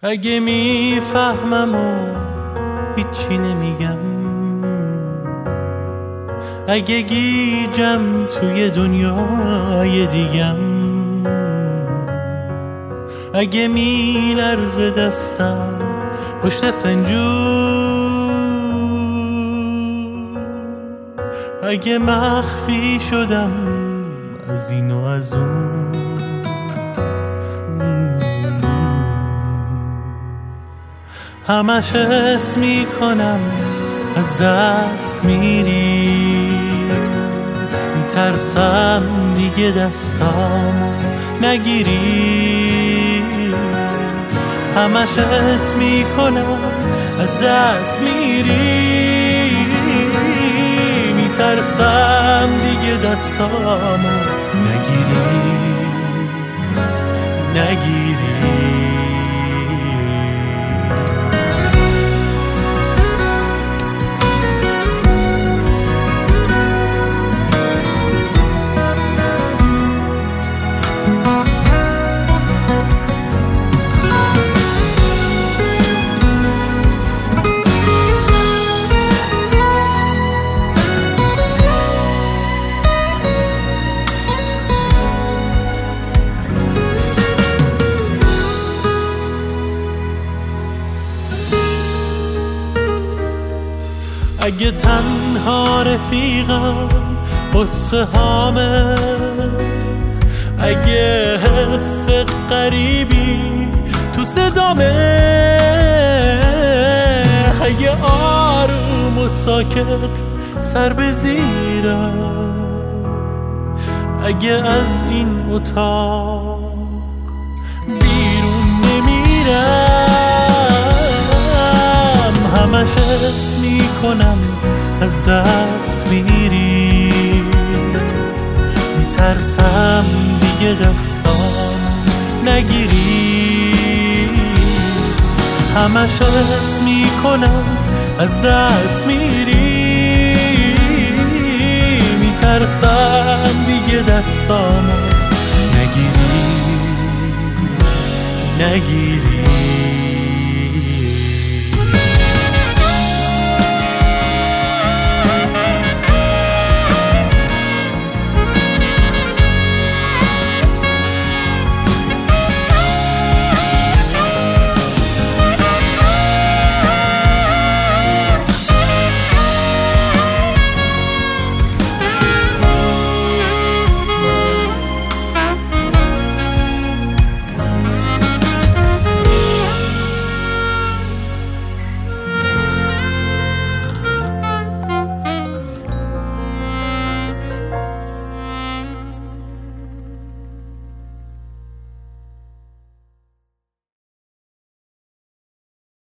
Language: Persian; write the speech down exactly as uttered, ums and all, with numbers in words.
اگه میفهمم و هیچی نمیگم، اگه گیجم توی دنیای دیگم، اگه میلرزه دستم پشت فنجون، اگه مخفی شدم از این و از اون، همش حس میکنم از دست میری، میترسم دیگه دستامو نگیری، همش حس میکنم از دست میری، میترسم دیگه دستامو نگیری نگیری. اگه تنها رفیقم قصه هامه، اگه حس غریبی تو صدامه، اگه آروم و ساکت سر به زیرم، اگه از این اتاق بیرون نمیرم، همش حس میکنم از دست میری، میترسم دیگه دستام نگیری، همش حس میکنم از دست میری، میترسم دیگه دستام نگیری نگیری.